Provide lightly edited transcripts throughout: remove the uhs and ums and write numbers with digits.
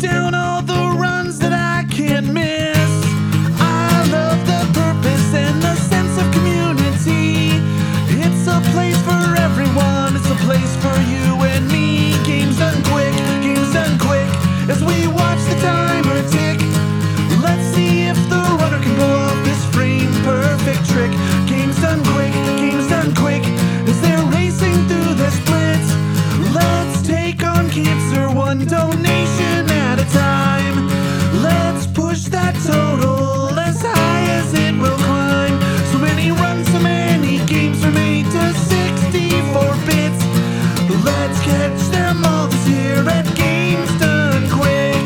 down all the runs that I can't miss. I love the purpose and the sense of community. It's a place for everyone, it's a place for you and me. Games done quick, as we watch the timer tick. Let's see if the runner can pull off this frame perfect trick. Games done quick, as they're racing through the splits. Let's take on cancer one donation at a time. Let's push that total as high as it will climb. So many runs, so many games are made to 64 bits. Let's catch them all this year at Games Done Quick.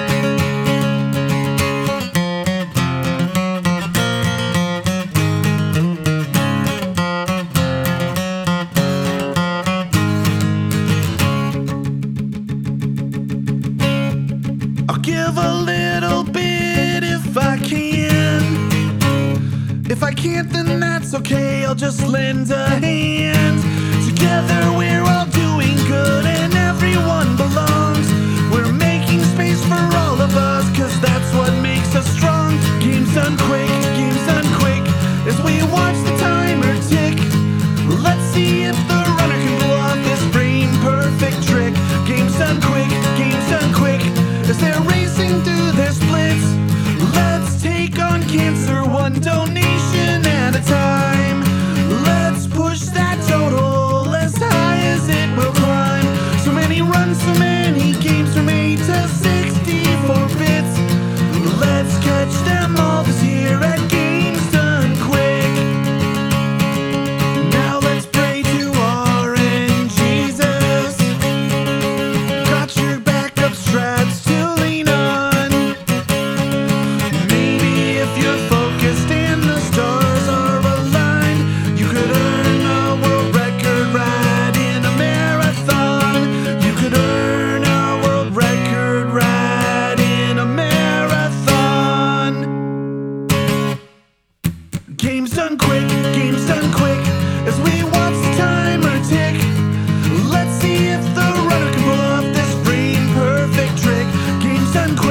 I'll give a little bit if I can. If I can't, then that's okay, I'll just lend a hand. Together we're all doing good and everyone belongs. We're making space for all of us, cause that's what makes us strong. Games done quick, as we watch the timer tick. Let's see if the runner can pull off this frame perfect trick. Games done quick, as they're racing through their splits. Let's take on cancer one donation at a time. Let's push that total as high as it will climb. So many runs, so many games are made to 64 bits. Let's catch them all this year at Games Done Quick. Now let's pray to our end Jesus. Got your backup strats to lean on. Maybe if you're focused and the stars are aligned, you could earn a world record ride in a marathon. You could earn a world record ride in a marathon. Games done quick, as we watch the timer tick. Let's see if the runner can pull off this frame perfect trick. Games done quick.